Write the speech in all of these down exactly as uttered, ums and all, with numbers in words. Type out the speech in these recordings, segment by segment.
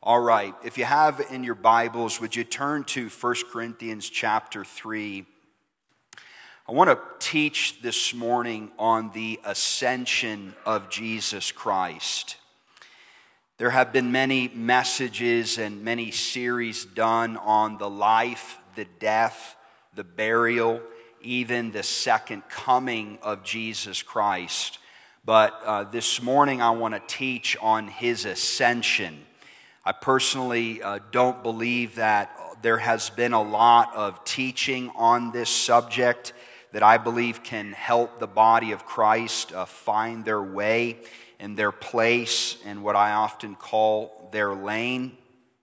All right, if you have in your Bibles, would you turn to First Corinthians chapter three? I want to teach this morning on the ascension of Jesus Christ. There have been many messages and many series done on the life, the death, the burial, even the second coming of Jesus Christ. But uh, this morning I want to teach on His ascension. I personally uh, don't believe that there has been a lot of teaching on this subject that I believe can help the body of Christ uh, find their way and their place in what I often call their lane.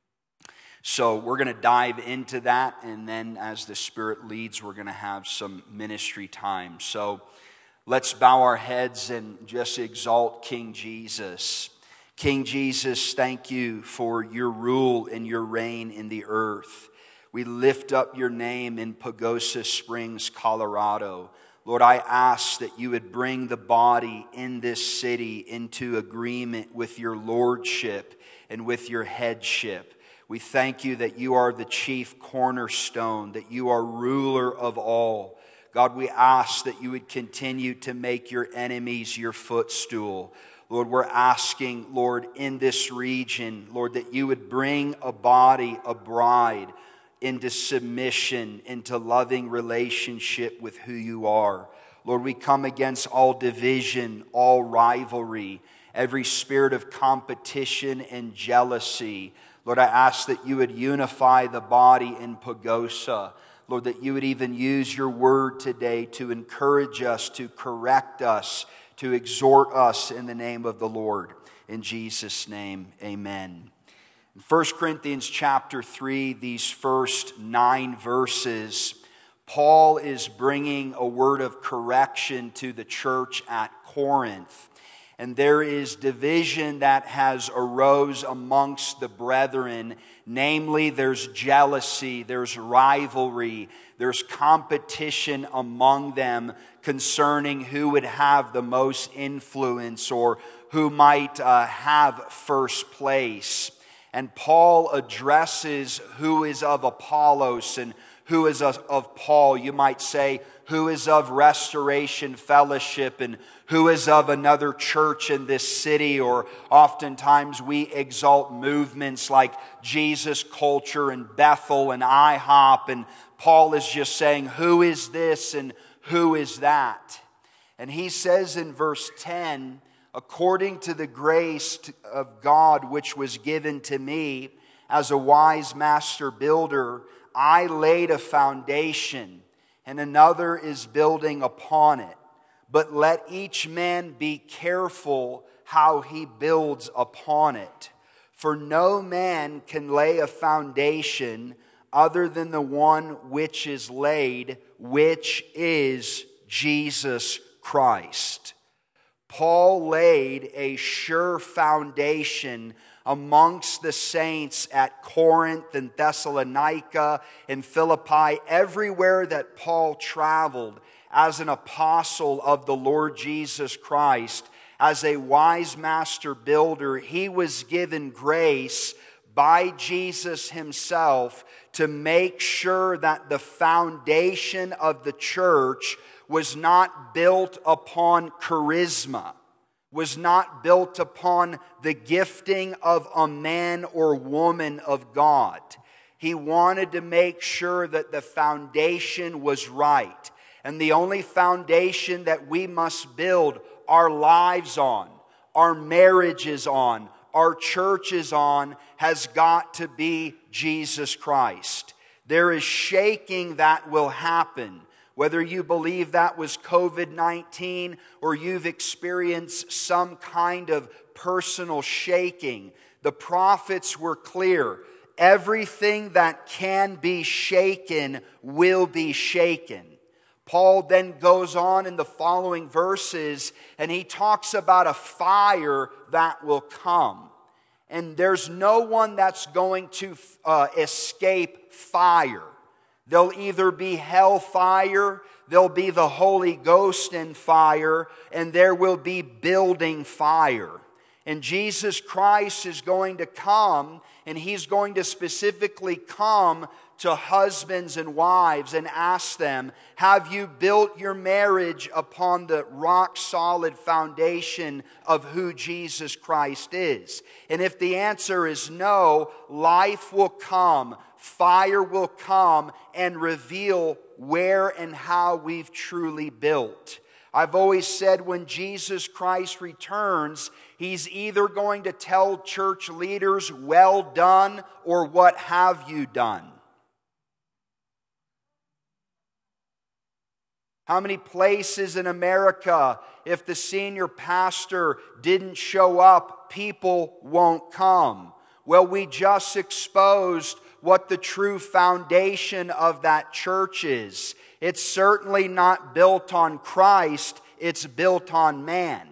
So we're going to dive into that, and then as the Spirit leads, we're going to have some ministry time. So let's bow our heads and just exalt King Jesus. King Jesus, thank you for your rule and your reign in the earth. We lift up your name in Pagosa Springs, Colorado. Lord, I ask that you would bring the body in this city into agreement with your lordship and with your headship. We thank you that you are the chief cornerstone, that you are ruler of all. God, we ask that you would continue to make your enemies your footstool. Lord, we're asking, Lord, in this region, Lord, that you would bring a body, a bride, into submission, into loving relationship with who you are. Lord, we come against all division, all rivalry, every spirit of competition and jealousy. Lord, I ask that you would unify the body in Pagosa. Lord, that you would even use your word today to encourage us, to correct us, to exhort us in the name of the Lord. In Jesus' name, amen. In First Corinthians chapter three, these first nine verses, Paul is bringing a word of correction to the church at Corinth. And there is division that has arose amongst the brethren. Namely, there's jealousy, there's rivalry, there's competition among them concerning who would have the most influence or who might uh, have first place. And Paul addresses who is of Apollos and who is of Paul. You might say, who is of Restoration Fellowship and who is of another church in this city. Or oftentimes we exalt movements like Jesus Culture and Bethel and I hop. And Paul is just saying, who is this and who is that? And he says in verse ten, according to the grace of God which was given to me as a wise master builder, I laid a foundation, and another is building upon it. But let each man be careful how he builds upon it. For no man can lay a foundation other than the one which is laid, which is Jesus Christ. Paul laid a sure foundation amongst the saints at Corinth and Thessalonica and Philippi, everywhere that Paul traveled as an apostle of the Lord Jesus Christ, as a wise master builder. He was given grace by Jesus himself to make sure that the foundation of the church was not built upon charisma, was not built upon the gifting of a man or woman of God. He wanted to make sure that the foundation was right. And the only foundation that we must build our lives on, our marriages on, our churches on, has got to be Jesus Christ. There is shaking that will happen. Whether you believe that was covid nineteen or you've experienced some kind of personal shaking, the prophets were clear. Everything that can be shaken will be shaken. Paul then goes on in the following verses and he talks about a fire that will come. And there's no one that's going to uh, escape fire. There'll either be hellfire, there'll be the Holy Ghost in fire, and there will be building fire. And Jesus Christ is going to come, and He's going to specifically come to husbands and wives and ask them, have you built your marriage upon the rock-solid foundation of who Jesus Christ is? And if the answer is no, life will come, fire will come, and reveal where and how we've truly built. I've always said when Jesus Christ returns, He's either going to tell church leaders, well done, or what have you done? How many places in America, if the senior pastor didn't show up, people won't come? Well, we just exposed what the true foundation of that church is. It's certainly not built on Christ, it's built on man.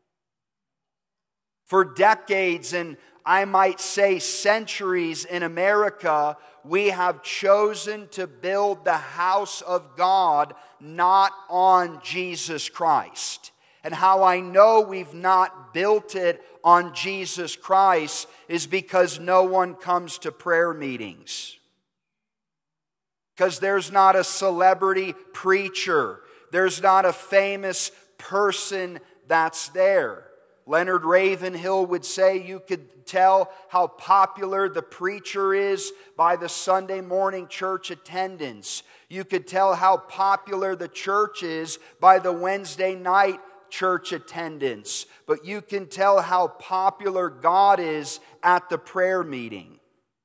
For decades, and I might say centuries in America, we have chosen to build the house of God not on Jesus Christ. And how I know we've not built it on Jesus Christ is because no one comes to prayer meetings. Because there's not a celebrity preacher. There's not a famous person that's there. Leonard Ravenhill would say you could tell how popular the preacher is by the Sunday morning church attendance. You could tell how popular the church is by the Wednesday night church attendance. But you can tell how popular God is at the prayer meeting.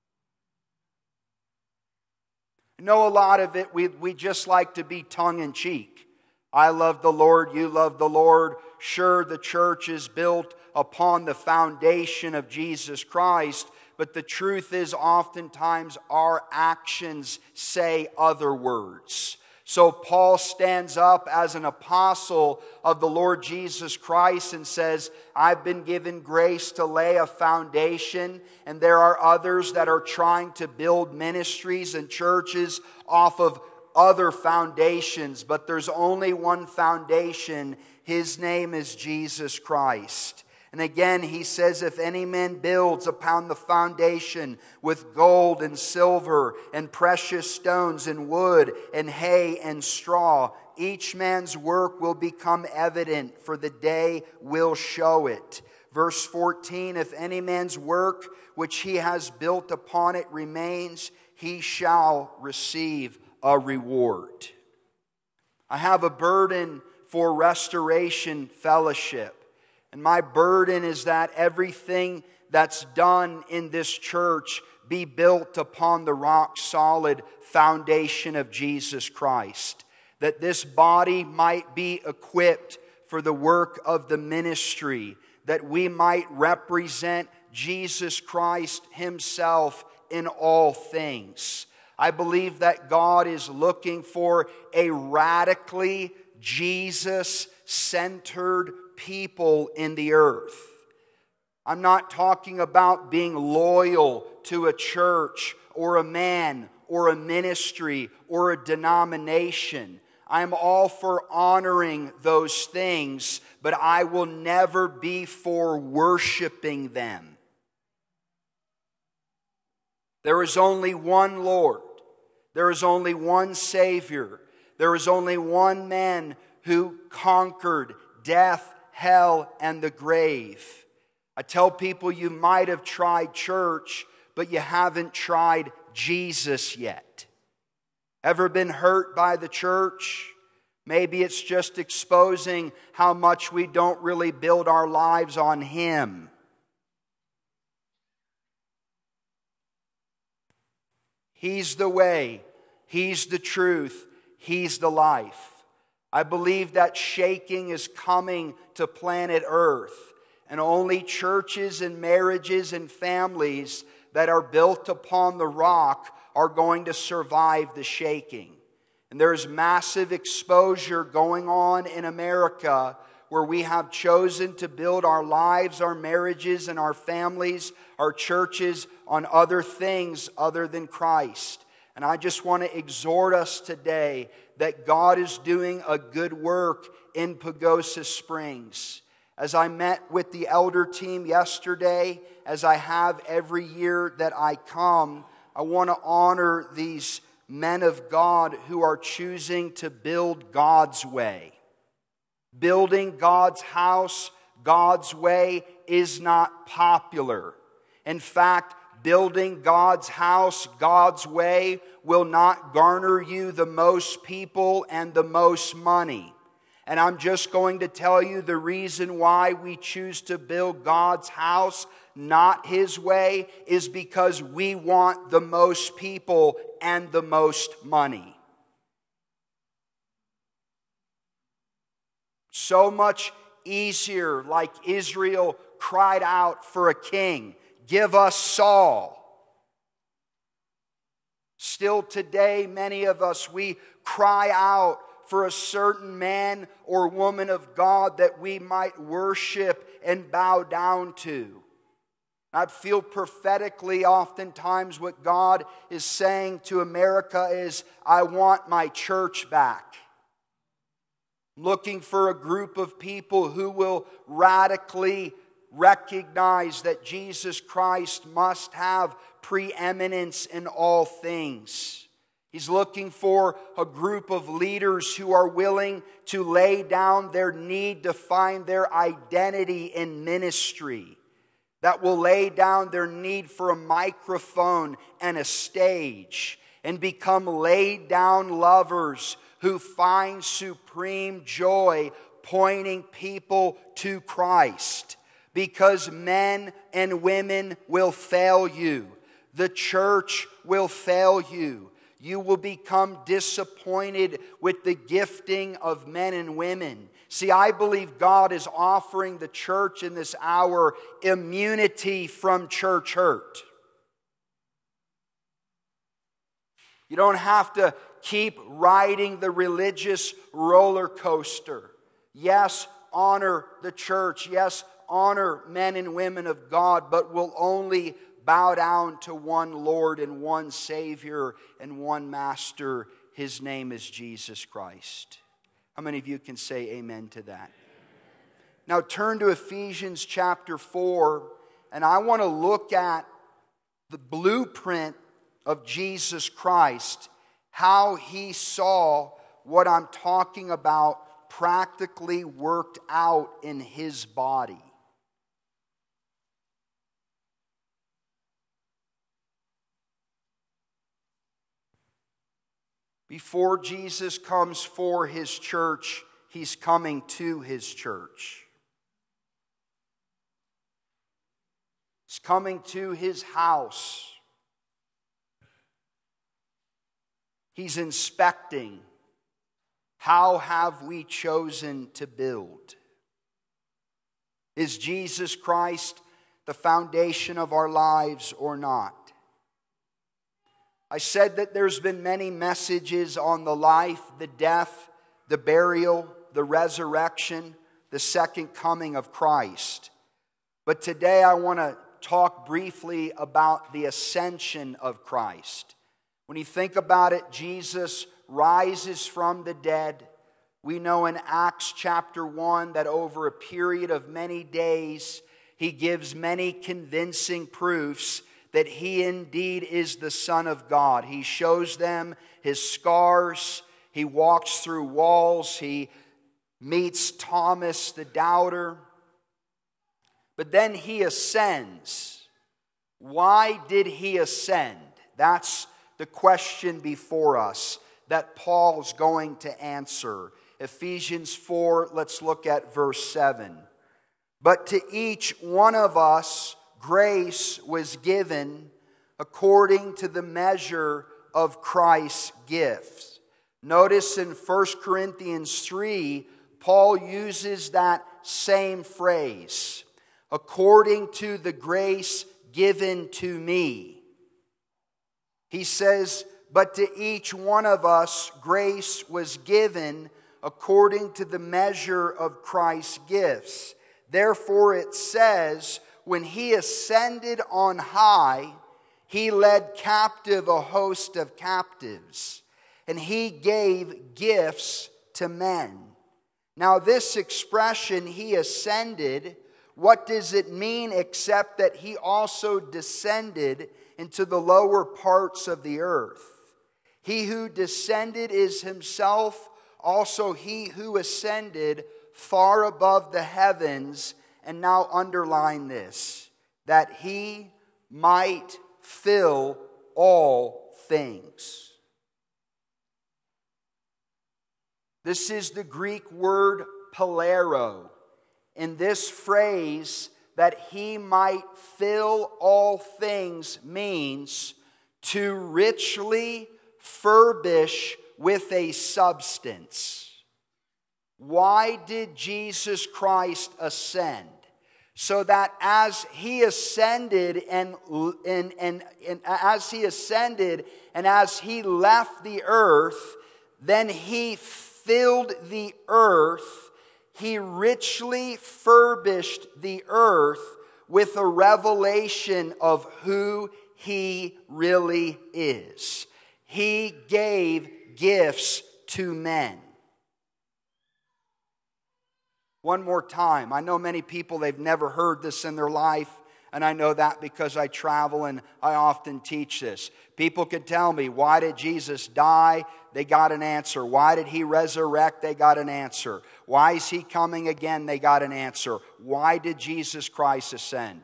I know a lot of it, we, we just like to be tongue-in-cheek. I love the Lord, you love the Lord. Sure, the church is built upon the foundation of Jesus Christ, but the truth is oftentimes our actions say other words. So Paul stands up as an apostle of the Lord Jesus Christ and says, I've been given grace to lay a foundation, and there are others that are trying to build ministries and churches off of other foundations, but there's only one foundation. His name is Jesus Christ. And again, he says, if any man builds upon the foundation with gold and silver and precious stones and wood and hay and straw, each man's work will become evident, for the day will show it. Verse fourteen, if any man's work which he has built upon it remains, he shall receive a reward. I have a burden for Restoration Fellowship. And my burden is that everything that's done in this church be built upon the rock-solid foundation of Jesus Christ. That this body might be equipped for the work of the ministry. That we might represent Jesus Christ Himself in all things. I believe that God is looking for a radically Jesus-centered people in the earth. I'm not talking about being loyal to a church or a man or a ministry or a denomination. I'm all for honoring those things, but I will never be for worshiping them. There is only one Lord. There is only one Savior. There is only one man who conquered death, hell, and the grave. I tell people you might have tried church, but you haven't tried Jesus yet. Ever been hurt by the church? Maybe it's just exposing how much we don't really build our lives on Him. He's the way. He's the truth. He's the life. I believe that shaking is coming to planet Earth. And only churches and marriages and families that are built upon the rock are going to survive the shaking. And there's massive exposure going on in America where we have chosen to build our lives, our marriages, and our families, our churches on other things other than Christ. And I just want to exhort us today that God is doing a good work in Pagosa Springs. As I met with the elder team yesterday, as I have every year that I come, I want to honor these men of God who are choosing to build God's way. Building God's house God's way is not popular. In fact, building God's house God's way will not garner you the most people and the most money. And I'm just going to tell you the reason why we choose to build God's house not His way is because we want the most people and the most money. So much easier, like Israel cried out for a king. Give us Saul. Still today, many of us, we cry out for a certain man or woman of God that we might worship and bow down to. I feel prophetically oftentimes what God is saying to America is, I want my church back. Looking for a group of people who will radically recognize that Jesus Christ must have preeminence in all things. He's looking for a group of leaders who are willing to lay down their need to find their identity in ministry, that will lay down their need for a microphone and a stage and become laid down lovers who find supreme joy pointing people to Christ. Because men and women will fail you. The church will fail you. You will become disappointed with the gifting of men and women. See, I believe God is offering the church in this hour immunity from church hurt. You don't have to keep riding the religious roller coaster. Yes, honor the church. Yes, honor men and women of God, but will only bow down to one Lord and one Savior and one Master. His name is Jesus Christ. How many of you can say amen to that? Now turn to Ephesians chapter four, and I want to look at the blueprint of Jesus Christ, how He saw what I'm talking about practically worked out in His body. Before Jesus comes for His church, He's coming to His church. He's coming to His house. He's inspecting. How have we chosen to build? Is Jesus Christ the foundation of our lives or not? I said that there's been many messages on the life, the death, the burial, the resurrection, the second coming of Christ. But today I want to talk briefly about the ascension of Christ. When you think about it, Jesus rises from the dead. We know in Acts chapter one that over a period of many days, He gives many convincing proofs that He indeed is the Son of God. He shows them His scars. He walks through walls. He meets Thomas the doubter. But then He ascends. Why did He ascend? That's the question before us that Paul's going to answer. Ephesians four, let's look at verse seven. But to each one of us grace was given according to the measure of Christ's gifts. Notice in First Corinthians three, Paul uses that same phrase. According to the grace given to me. He says, but to each one of us grace was given according to the measure of Christ's gifts. Therefore it says, when He ascended on high, He led captive a host of captives, and He gave gifts to men. Now this expression, he ascended, what does it mean except that he also descended into the lower parts of the earth? He who descended is himself also he who ascended far above the heavens. And now underline this, that he might fill all things. This is the Greek word palero. In this phrase, that he might fill all things, means to richly furbish with a substance. Why did Jesus Christ ascend? So that as he ascended and, and, and, and as he ascended and as he left the earth, then he filled the earth. He richly furbished the earth with a revelation of who he really is. He gave gifts to men. One more time. I know many people, they've never heard this in their life, and I know that because I travel and I often teach this. People could tell me, why did Jesus die? They got an answer. Why did he resurrect? They got an answer. Why is he coming again? They got an answer. Why did Jesus Christ ascend?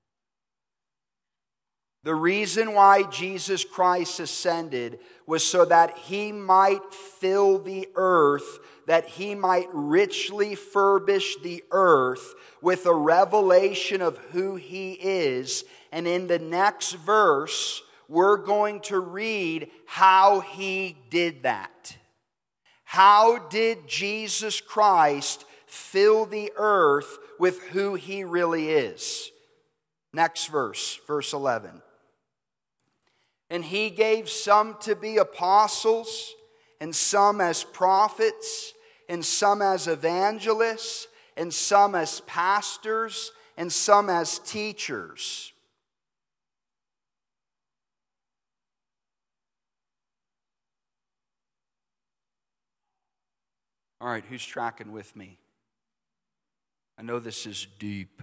The reason why Jesus Christ ascended was so that he might fill the earth, that he might richly furbish the earth with a revelation of who he is. And in the next verse, we're going to read how he did that. How did Jesus Christ fill the earth with who he really is? Next verse, verse eleven. And he gave some to be apostles, and some as prophets, and some as evangelists, and some as pastors, and some as teachers. All right, who's tracking with me? I know this is deep.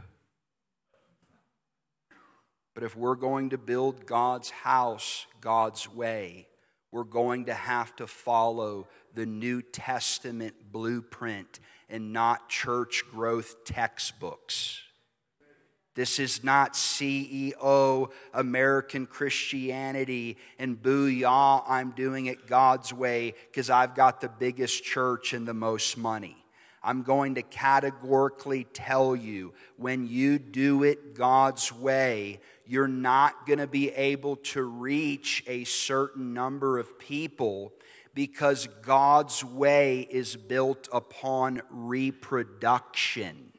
But if we're going to build God's house God's way, we're going to have to follow the New Testament blueprint and not church growth textbooks. This is not C E O American Christianity and booyah, I'm doing it God's way because I've got the biggest church and the most money. I'm going to categorically tell you, when you do it God's way, you're not going to be able to reach a certain number of people because God's way is built upon reproduction.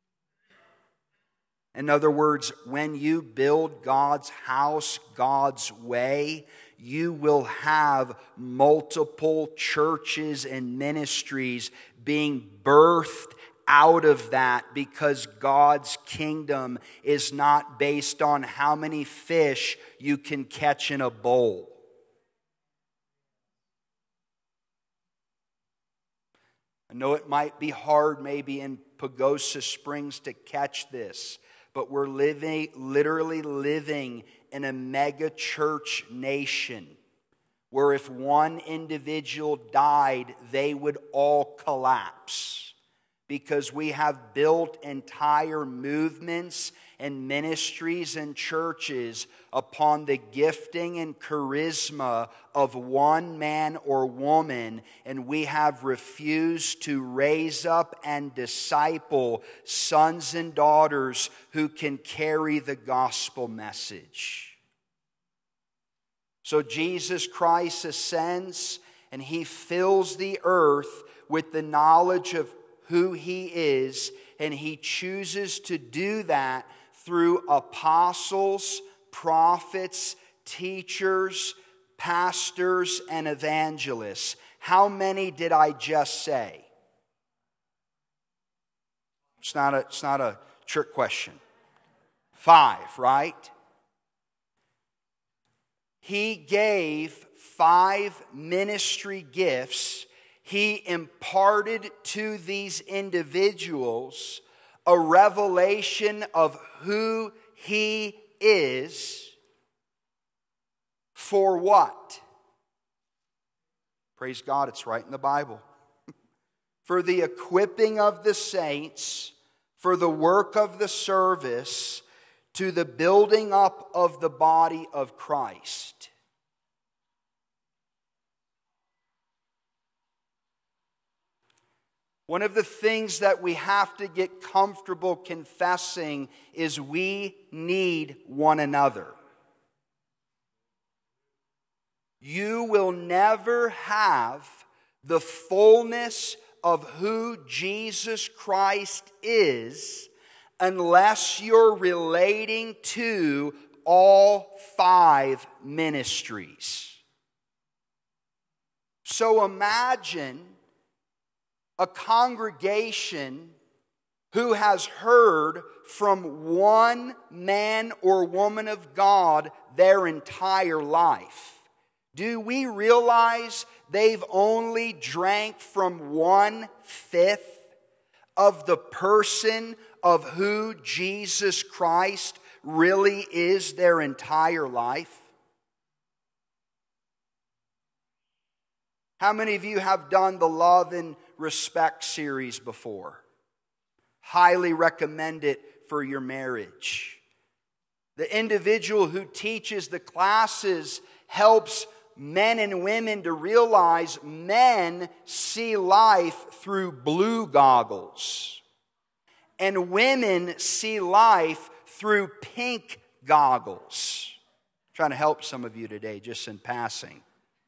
In other words, when you build God's house God's way, you will have multiple churches and ministries being birthed out of that, because God's kingdom is not based on how many fish you can catch in a bowl. I know it might be hard maybe in Pagosa Springs to catch this, but we're living, literally living in a mega church nation where if one individual died, they would all collapse. Because we have built entire movements and ministries and churches upon the gifting and charisma of one man or woman, and we have refused to raise up and disciple sons and daughters who can carry the gospel message. So Jesus Christ ascends and he fills the earth with the knowledge of who he is, and he chooses to do that through apostles, prophets, teachers, pastors, and evangelists. How many did I just say? It's not a, it's not a trick question. Five, right? He gave five ministry gifts. He imparted to these individuals a revelation of who He is. For what? Praise God, it's right in the Bible. For the equipping of the saints, for the work of the service, to the building up of the body of Christ. One of the things that we have to get comfortable confessing is we need one another. You will never have the fullness of who Jesus Christ is unless you're relating to all five ministries. So imagine a congregation who has heard from one man or woman of God their entire life. Do we realize they've only drank from one-fifth of the person of who Jesus Christ really is their entire life? How many of you have done the Love and Respect series before? Highly recommend it for your marriage. The individual who teaches the classes helps men and women to realize men see life through blue goggles, and women see life through pink goggles. I'm trying to help some of you today, just in passing.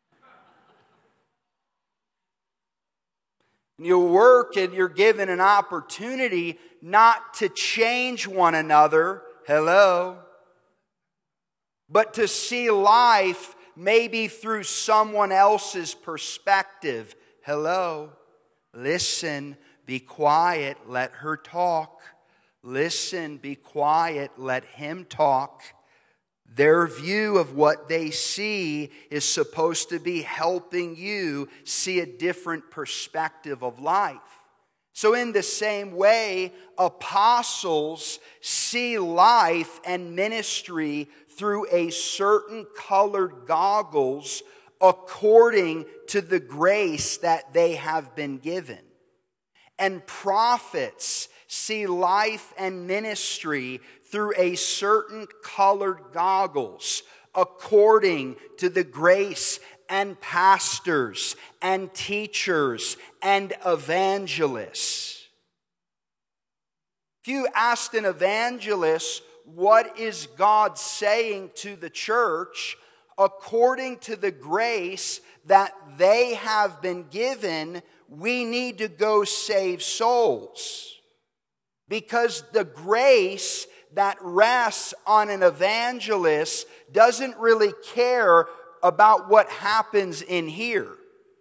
You work and you're given an opportunity not to change one another, hello, but to see life maybe through someone else's perspective, hello. Listen, be quiet, let her talk. Listen, be quiet, let him talk. Their view of what they see is supposed to be helping you see a different perspective of life. So in the same way, apostles see life and ministry through a certain colored goggles according to the grace that they have been given. And prophets see life and ministry through a certain colored goggles according to the grace and pastors and teachers and evangelists. If you asked an evangelist, what is God saying to the church, according to the grace that they have been given, we need to go save souls. Because the grace that rests on an evangelist doesn't really care about what happens in here.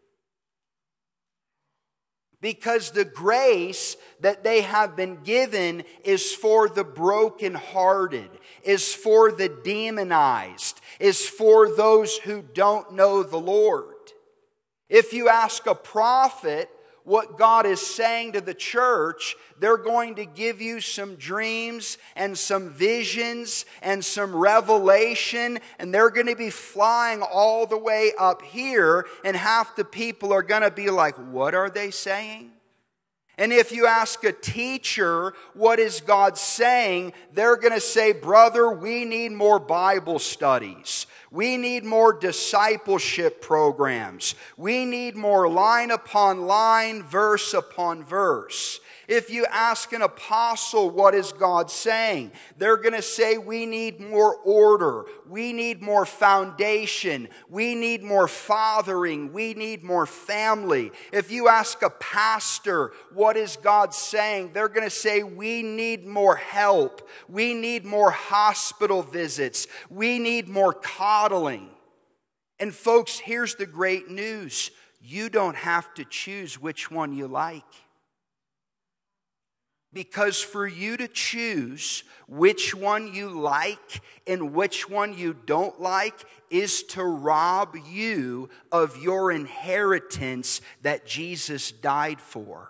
Because the grace that they have been given is for the brokenhearted, is for the demonized, is for those who don't know the Lord. If you ask a prophet what God is saying to the church, they're going to give you some dreams and some visions and some revelation, and they're going to be flying all the way up here, and half the people are going to be like, what are they saying? And if you ask a teacher, what is God saying? They're going to say, brother, we need more Bible studies. We need more discipleship programs. We need more line upon line, verse upon verse. If you ask an apostle, what is God saying? They're going to say, we need more order. We need more foundation. We need more fathering. We need more family. If you ask a pastor, what is God saying? They're going to say, we need more help. We need more hospital visits. We need more coddling. And folks, here's the great news. You don't have to choose which one you like. Because for you to choose which one you like and which one you don't like is to rob you of your inheritance that Jesus died for.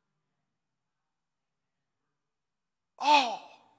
Oh!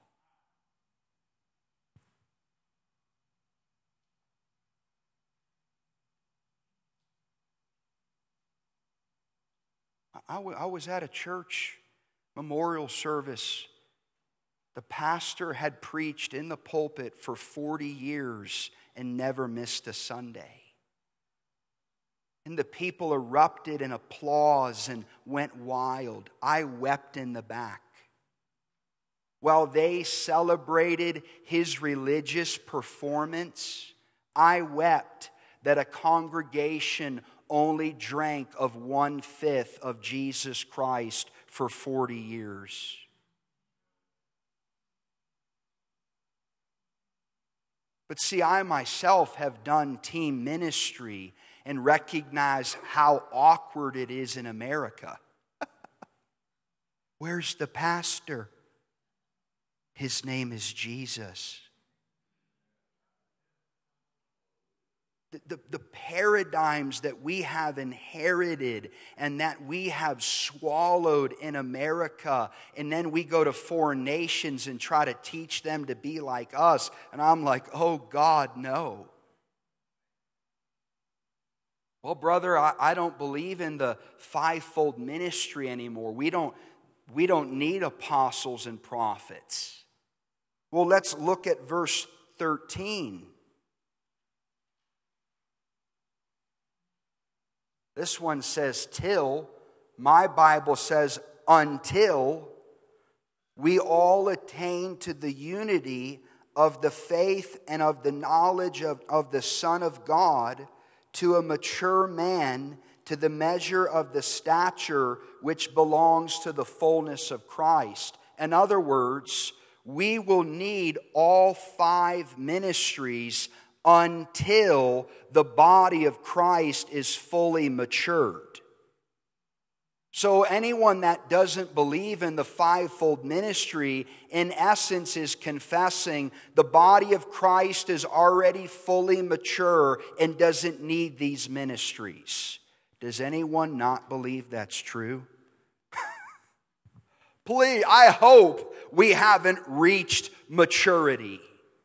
I, w- I was at a church memorial service. The pastor had preached in the pulpit for forty years and never missed a Sunday. And the people erupted in applause and went wild. I wept in the back. While they celebrated his religious performance, I wept that a congregation only drank of one-fifth of Jesus Christ for forty years. But see, I myself have done team ministry and recognize how awkward it is in America. Where's the pastor? His name is Jesus. The, the, the paradigms that we have inherited and that we have swallowed in America, and then we go to foreign nations and try to teach them to be like us. And I'm like, oh God, no. Well, brother, I, I don't believe in the fivefold ministry anymore. We don't, we don't need apostles and prophets. Well, let's look at verse thirteen. This one says till. My Bible says until we all attain to the unity of the faith and of the knowledge of, of the Son of God, to a mature man, to the measure of the stature which belongs to the fullness of Christ. In other words, we will need all five ministries until the body of Christ is fully matured. So anyone that doesn't believe in the fivefold ministry, in essence, is confessing the body of Christ is already fully mature and doesn't need these ministries. Does anyone not believe that's true? Please, I hope we haven't reached maturity.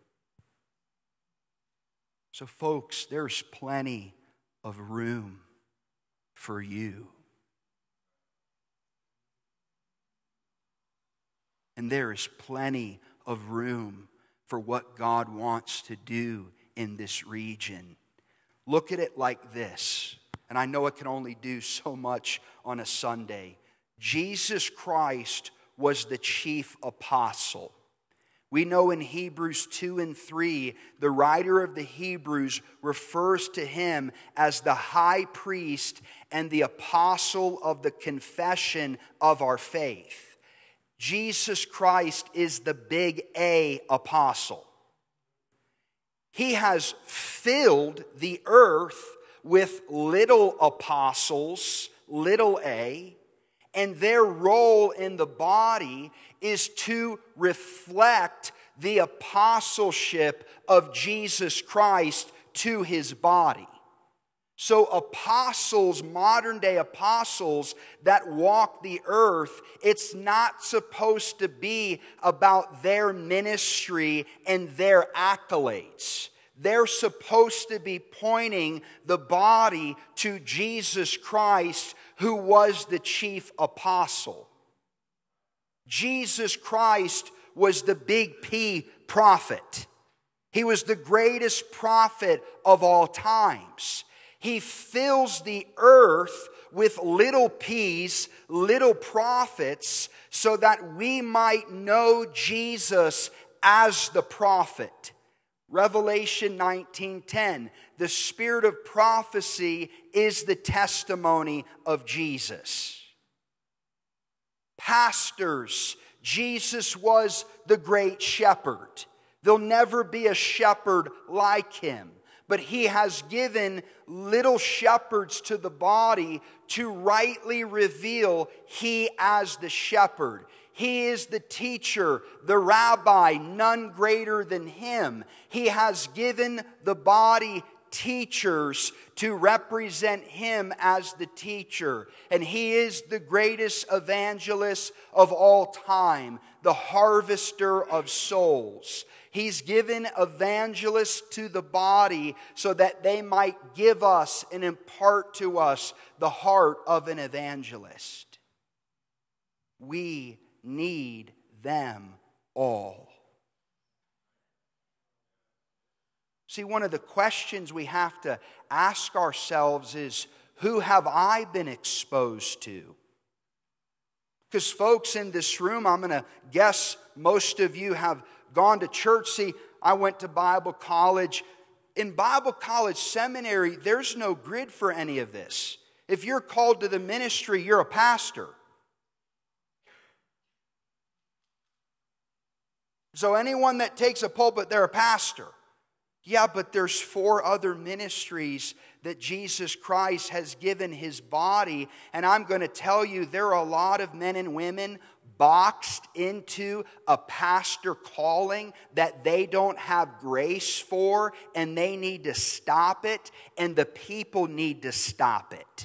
So folks, there's plenty of room for you. And there is plenty of room for what God wants to do in this region. Look at it like this, and I know it can only do so much on a Sunday. Jesus Christ was the chief apostle. We know in Hebrews two and three, the writer of the Hebrews refers to him as the high priest and the apostle of the confession of our faith. Jesus Christ is the big A apostle. He has filled the earth with little apostles, little a, and their role in the body is to reflect the apostleship of Jesus Christ to his body. So apostles, modern day apostles that walk the earth, it's not supposed to be about their ministry and their accolades. They're supposed to be pointing the body to Jesus Christ, who was the chief apostle. Jesus Christ was the big P prophet. He was the greatest prophet of all times. He fills the earth with little p's, little prophets, so that we might know Jesus as the prophet. Revelation nineteen ten, the spirit of prophecy is the testimony of Jesus. Pastors, Jesus was the great shepherd. There'll never be a shepherd like him. But he has given little shepherds to the body to rightly reveal he as the shepherd. He is the teacher, the rabbi, none greater than Him. He has given the body teachers to represent Him as the teacher. And He is the greatest evangelist of all time, the harvester of souls. He's given evangelists to the body so that they might give us and impart to us the heart of an evangelist. We need them all. See, one of the questions we have to ask ourselves is, who have I been exposed to? Because folks in this room, I'm going to guess most of you have gone to church. See, I went to Bible college. In Bible college seminary, there's no grid for any of this. If you're called to the ministry, you're a pastor. So anyone that takes a pulpit, they're a pastor. Yeah, but there's four other ministries that Jesus Christ has given His body. And I'm going to tell you, there are a lot of men and women boxed into a pastor calling that they don't have grace for, and they need to stop it, and the people need to stop it.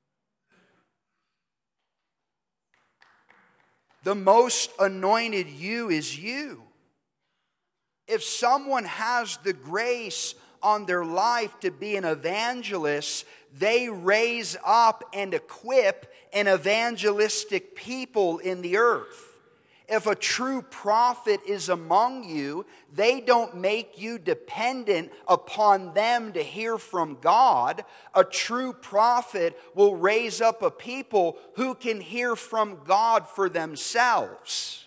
The most anointed you is you. If someone has the grace on their life to be an evangelist, they raise up and equip an evangelistic people in the earth. If a true prophet is among you, they don't make you dependent upon them to hear from God. A true prophet will raise up a people who can hear from God for themselves.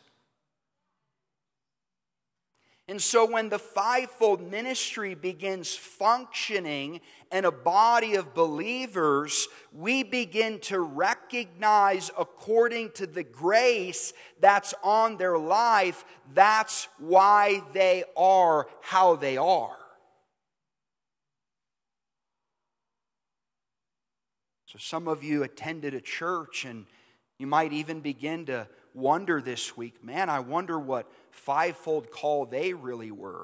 And so when the fivefold ministry begins functioning in a body of believers, we begin to recognize, according to the grace that's on their life, that's why they are how they are. So some of you attended a church, and you might even begin to wonder this week, man, I wonder what fivefold call they really were.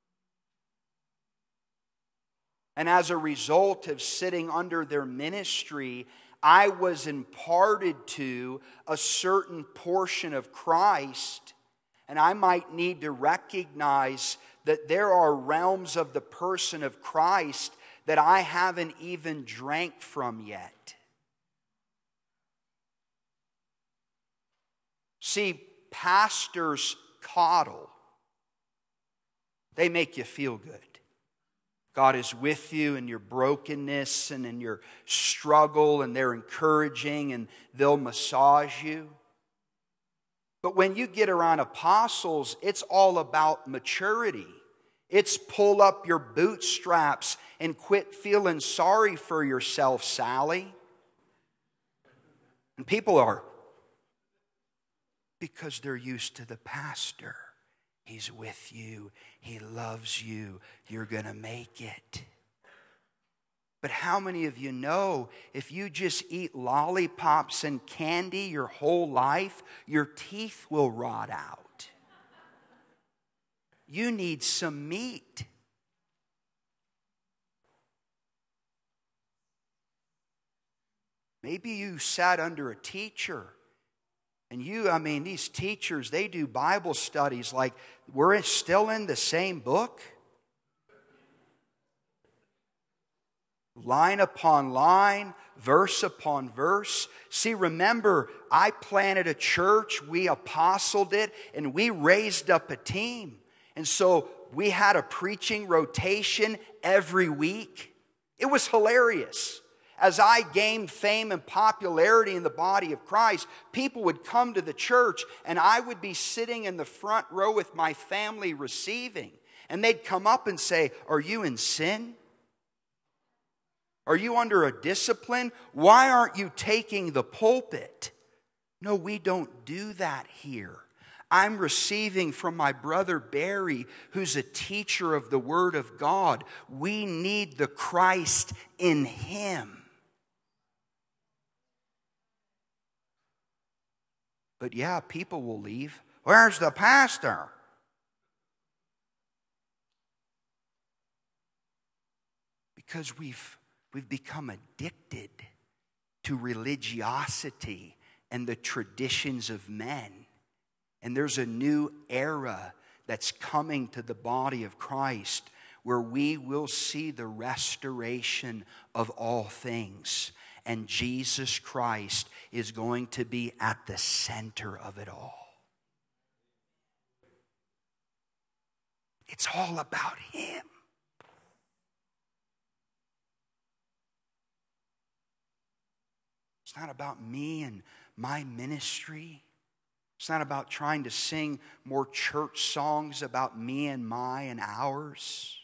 And as a result of sitting under their ministry, I was imparted to a certain portion of Christ, and I might need to recognize that there are realms of the person of Christ that I haven't even drank from yet. See, pastors coddle. They make you feel good. God is with you in your brokenness and in your struggle, and they're encouraging and they'll massage you. But when you get around apostles, it's all about maturity. It's pull up your bootstraps and quit feeling sorry for yourself, Sally. And people are, because they're used to the pastor. He's with you. He loves you. You're going to make it. But how many of you know if you just eat lollipops and candy your whole life, your teeth will rot out? You need some meat. Maybe you sat under a teacher. And you, I mean, these teachers, they do Bible studies like we're still in the same book. Line upon line, verse upon verse. See, remember, I planted a church, we apostled it, and we raised up a team. And so we had a preaching rotation every week. It was hilarious. As I gained fame and popularity in the body of Christ, people would come to the church and I would be sitting in the front row with my family receiving. And they'd come up and say, "Are you in sin? Are you under a discipline? Why aren't you taking the pulpit?" No, we don't do that here. I'm receiving from my brother Barry, who's a teacher of the Word of God. We need the Christ in him. But yeah, people will leave. Where's the pastor? Because we've, we've become addicted to religiosity and the traditions of men. And there's a new era that's coming to the body of Christ where we will see the restoration of all things. And Jesus Christ is going to be at the center of it all. It's all about Him. It's not about me and my ministry. It's not about trying to sing more church songs about me and my and ours.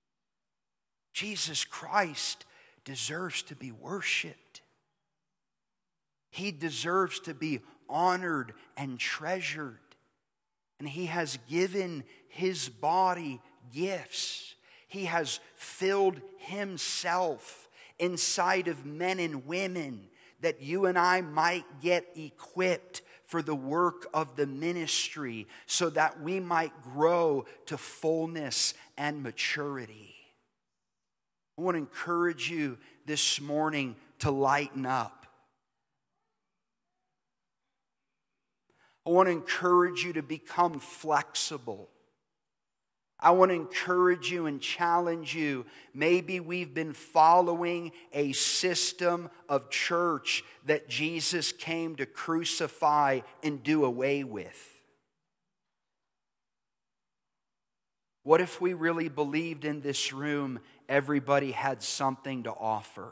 Jesus Christ deserves to be worshiped. He deserves to be honored and treasured. And He has given His body gifts. He has filled Himself inside of men and women that you and I might get equipped for the work of the ministry so that we might grow to fullness and maturity. I want to encourage you this morning to lighten up. I want to encourage you to become flexible. I want to encourage you and challenge you. Maybe we've been following a system of church that Jesus came to crucify and do away with. What if we really believed in this room everybody had something to offer?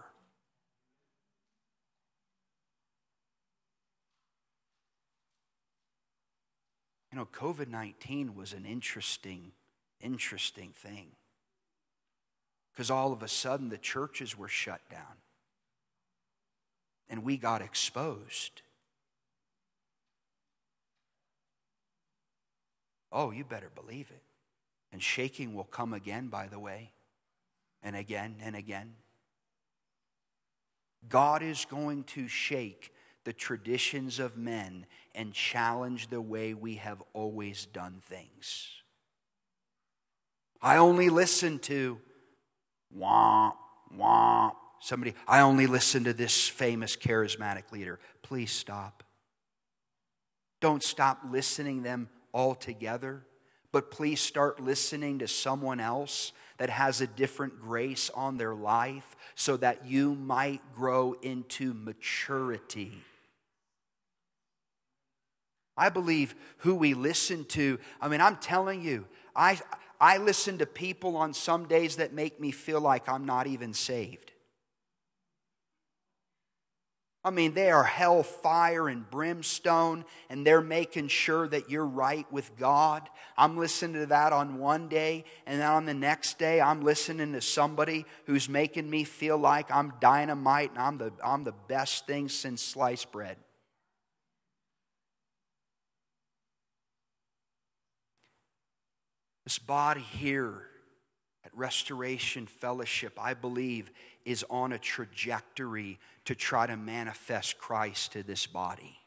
You know, COVID nineteen was an interesting Interesting thing. Because all of a sudden the churches were shut down. And we got exposed. Oh, you better believe it. And shaking will come again, by the way. And again and again. God is going to shake the traditions of men and challenge the way we have always done things. I only listen to wah, wah. Somebody, I only listen to this famous charismatic leader. Please stop. Don't stop listening to them altogether, but please start listening to someone else that has a different grace on their life so that you might grow into maturity. I believe who we listen to, I mean, I'm telling you, I... I listen to people on some days that make me feel like I'm not even saved. I mean, they are hellfire and brimstone, and they're making sure that you're right with God. I'm listening to that on one day, and then on the next day, I'm listening to somebody who's making me feel like I'm dynamite and I'm the, I'm the best thing since sliced bread. This body here at Restoration Fellowship, I believe, is on a trajectory to try to manifest Christ to this body.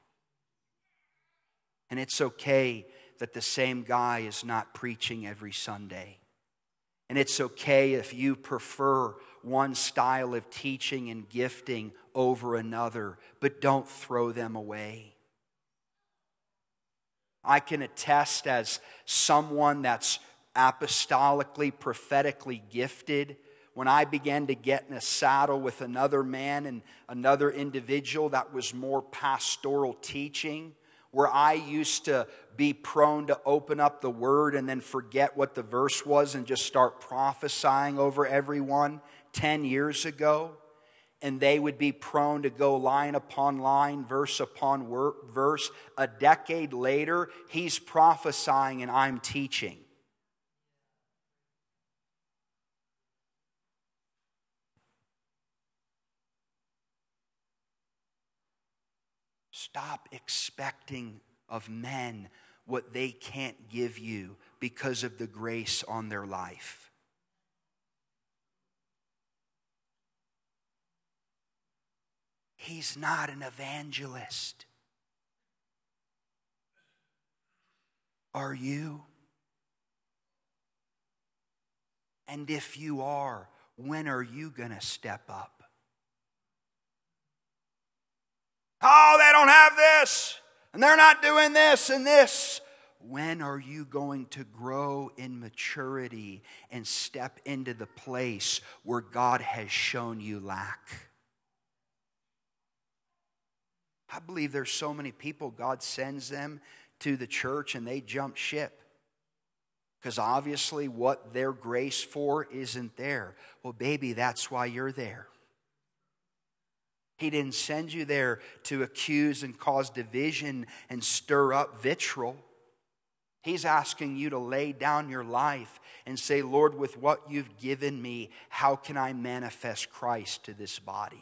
And it's okay that the same guy is not preaching every Sunday. And it's okay if you prefer one style of teaching and gifting over another, but don't throw them away. I can attest as someone that's apostolically, prophetically gifted, when I began to get in a saddle with another man and another individual that was more pastoral teaching, where I used to be prone to open up the word and then forget what the verse was and just start prophesying over everyone ten years ago. And they would be prone to go line upon line, verse upon verse. A decade later, he's prophesying and I'm teaching. Stop expecting of men what they can't give you because of the grace on their life. He's not an evangelist. Are you? And if you are, when are you going to step up? Oh, they don't have this, and they're not doing this and this. When are you going to grow in maturity and step into the place where God has shown you lack? I believe there's so many people, God sends them to the church and they jump ship. Because obviously what they're graced for isn't there. Well, baby, that's why you're there. He didn't send you there to accuse and cause division and stir up vitriol. He's asking you to lay down your life and say, Lord, with what you've given me, how can I manifest Christ to this body?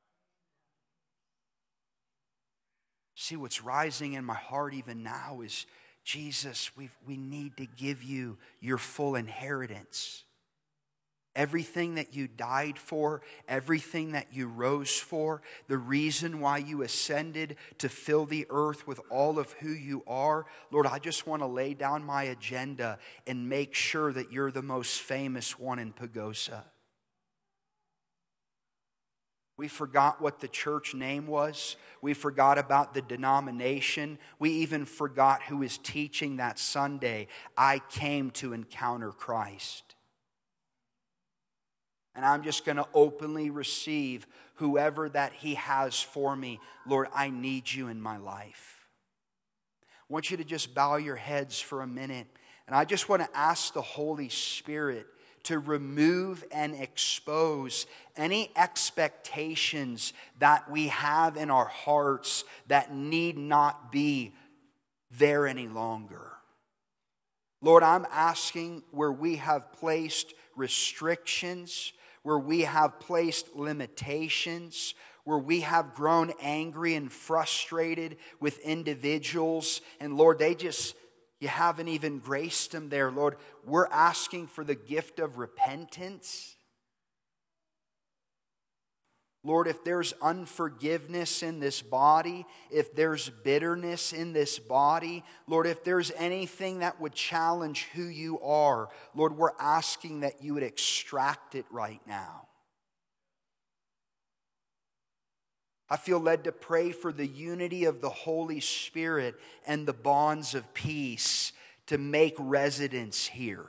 See, what's rising in my heart even now is, Jesus, we we need to give you your full inheritance. Everything that you died for, everything that you rose for, the reason why you ascended to fill the earth with all of who you are. Lord, I just want to lay down my agenda and make sure that you're the most famous one in Pagosa. We forgot what the church name was. We forgot about the denomination. We even forgot who was teaching that Sunday, I came to encounter Christ. And I'm just going to openly receive whoever that He has for me. Lord, I need you in my life. I want you to just bow your heads for a minute. And I just want to ask the Holy Spirit to remove and expose any expectations that we have in our hearts that need not be there any longer. Lord, I'm asking where we have placed restrictions, where we have placed limitations, where we have grown angry and frustrated with individuals, and Lord, they just, you haven't even graced them there. Lord, we're asking for the gift of repentance. Lord, if there's unforgiveness in this body, if there's bitterness in this body, Lord, if there's anything that would challenge who you are, Lord, we're asking that you would extract it right now. I feel led to pray for the unity of the Holy Spirit and the bonds of peace to make residence here.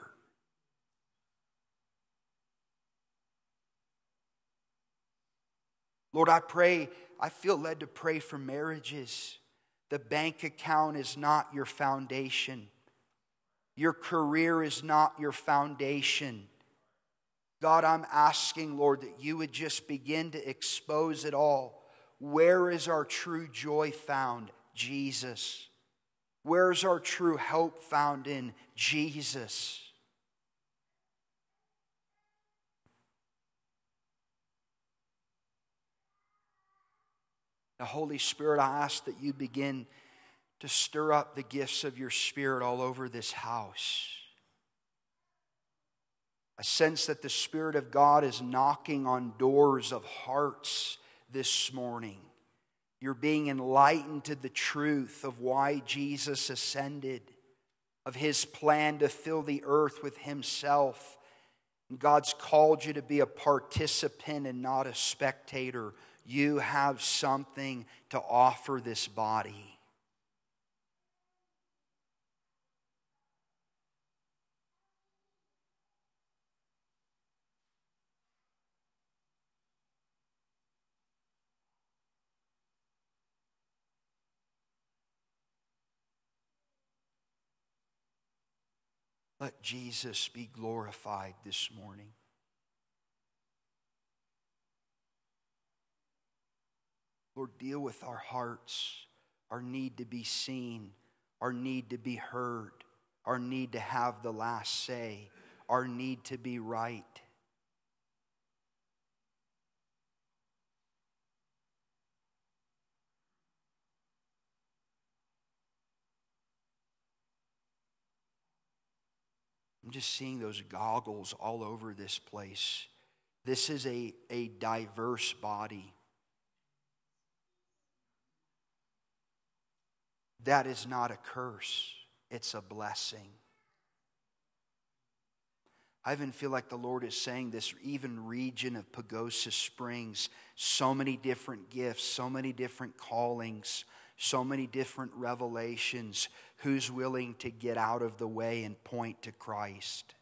Lord, I pray, I feel led to pray for marriages. The bank account is not your foundation. Your career is not your foundation. God, I'm asking, Lord, that you would just begin to expose it all. Where is our true joy found? Jesus. Where is our true hope found? In Jesus. The Holy Spirit, I ask that you begin to stir up the gifts of your Spirit all over this house. I sense that the Spirit of God is knocking on doors of hearts this morning. You're being enlightened to the truth of why Jesus ascended, of His plan to fill the earth with Himself. And God's called you to be a participant and not a spectator. You have something to offer this body. Let Jesus be glorified this morning. Lord, deal with our hearts, our need to be seen, our need to be heard, our need to have the last say, our need to be right. I'm just seeing those goggles all over this place. This is a, a diverse body. That is not a curse. it's a blessing. I even feel like the Lord is saying this even region of Pagosa Springs, so many different gifts, so many different callings, so many different revelations. Who's willing to get out of the way and point to Christ?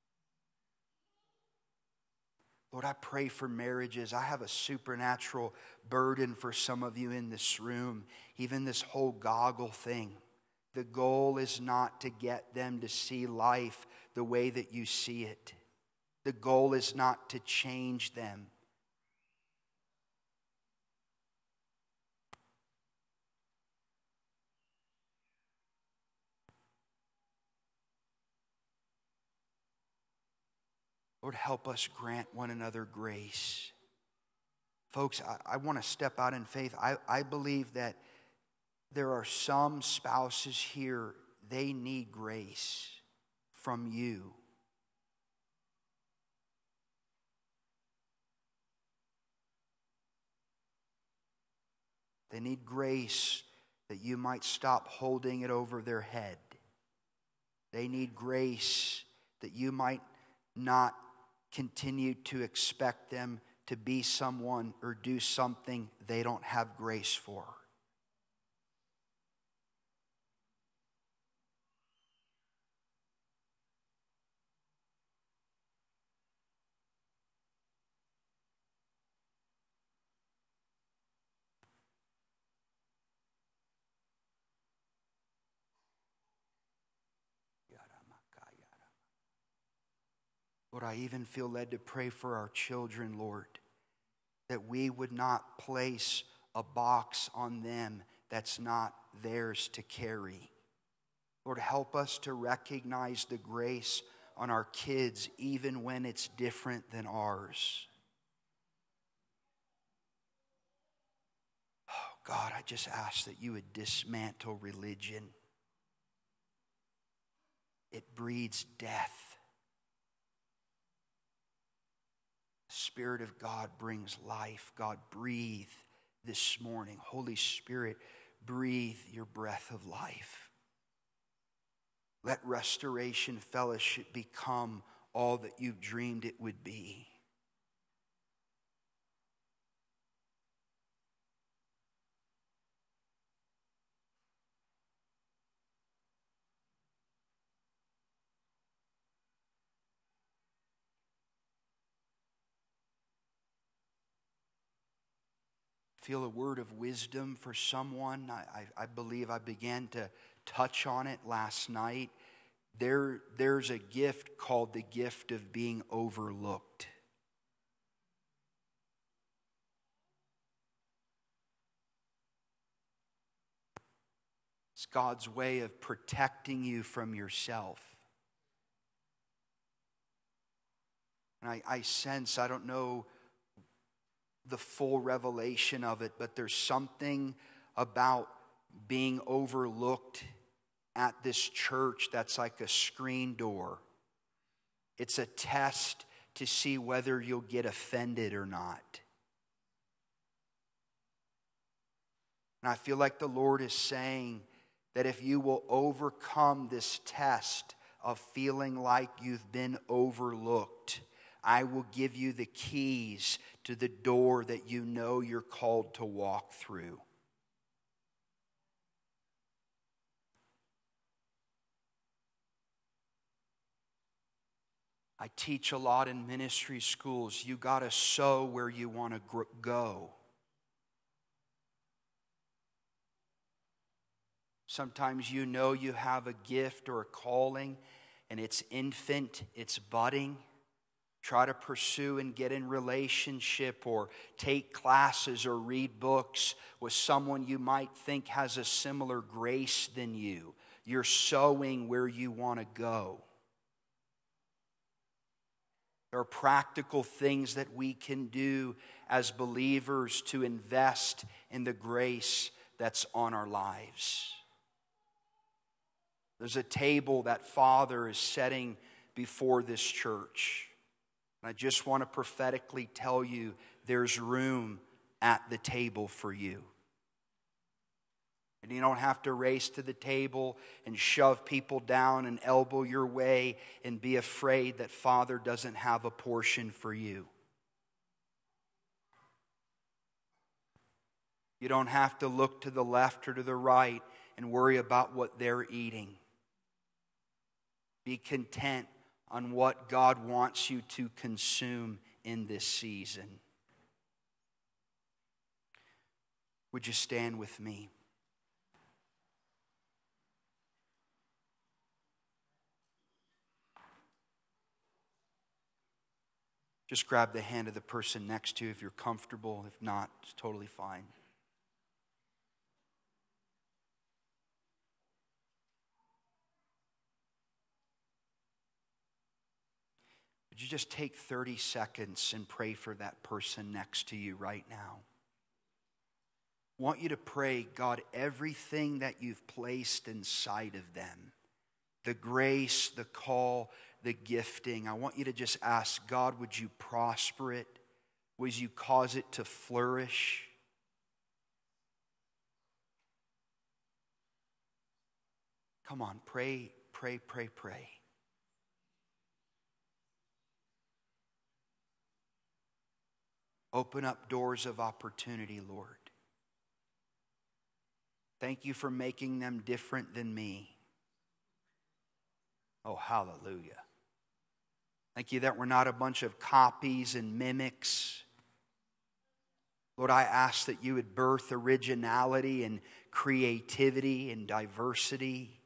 Lord, I pray for marriages. I have a supernatural burden for some of you in this room, even this whole goggle thing. The goal is not to get them to see life the way that you see it. The goal is not to change them. Lord, help us grant one another grace. Folks, I, I want to step out in faith. I, I believe that there are some spouses here, they need grace from you. They need grace that you might stop holding it over their head. They need grace that you might not continue to expect them to be someone or do something they don't have grace for. Lord, I even feel led to pray for our children, Lord, that we would not place a box on them that's not theirs to carry. Lord, help us to recognize the grace on our kids even when it's different than ours. Oh, God, I just ask that you would dismantle religion. It breeds death. Spirit of God brings life. God, breathe this morning. Holy Spirit, breathe your breath of life. Let Restoration Fellowship become all that you've dreamed it would be. Feel a word of wisdom for someone. I, I, I believe I began to touch on it last night. There, there's a gift called the gift of being overlooked. It's God's way of protecting you from yourself. And I, I sense, I don't know the full revelation of it, but there's something about being overlooked at this church that's like a screen door. It's a test to see whether you'll get offended or not. And I feel like the Lord is saying that if you will overcome this test of feeling like you've been overlooked, I will give you the keys to the door that you know you're called to walk through. I teach a lot in ministry schools. You got to sow where you want to go. Sometimes you know you have a gift or a calling, and it's infant, it's budding. Try to pursue and get in relationship or take classes or read books with someone you might think has a similar grace than you. You're sowing where you want to go. There are practical things that we can do as believers to invest in the grace that's on our lives. There's a table that Father is setting before this church. And I just want to prophetically tell you there's room at the table for you. And you don't have to race to the table and shove people down and elbow your way and be afraid that Father doesn't have a portion for you. You don't have to look to the left or to the right and worry about what they're eating. Be content on what God wants you to consume in this season. Would you stand with me? Just grab the hand of the person next to you if you're comfortable. If not, it's totally fine. Would you just take thirty seconds and pray for that person next to you right now? I want you to pray, God, everything that you've placed inside of them, the grace, the call, the gifting, I want you to just ask, God, would you prosper it? Would you cause it to flourish? Come on, pray, pray, pray, pray. Open up doors of opportunity, Lord. Thank you for making them different than me. Oh, hallelujah. Thank you that we're not a bunch of copies and mimics. Lord, I ask that you would birth originality and creativity and diversity.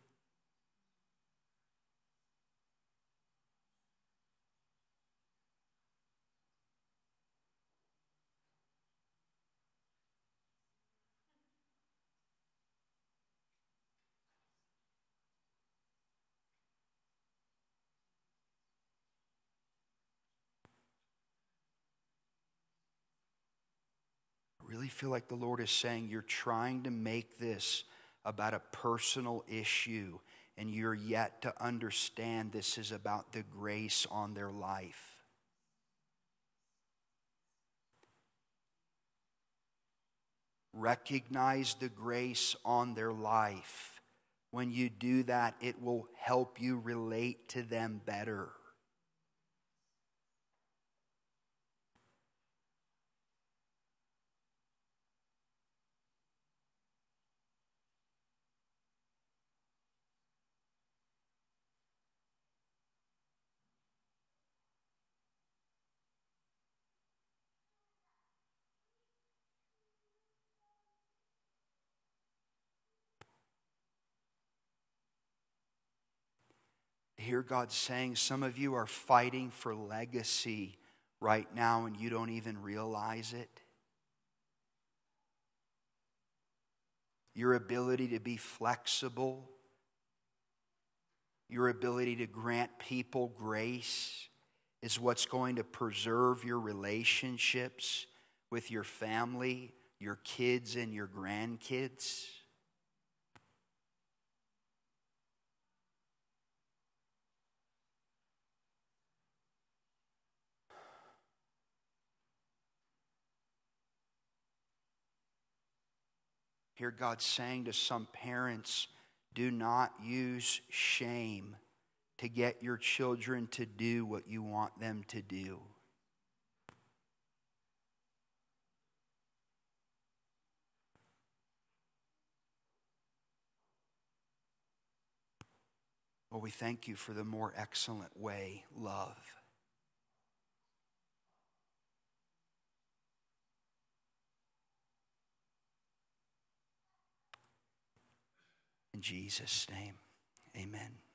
I really feel like the Lord is saying you're trying to make this about a personal issue, and you're yet to understand this is about the grace on their life. Recognize the grace on their life. When you do that, it will help you relate to them better. I hear God saying some of you are fighting for legacy right now and you don't even realize it. Your ability to be flexible, your ability to grant people grace is what's going to preserve your relationships with your family, your kids, and your grandkids. Hear God saying to some parents, do not use shame to get your children to do what you want them to do. Well, we thank you for the more excellent way, love. In Jesus' name, amen.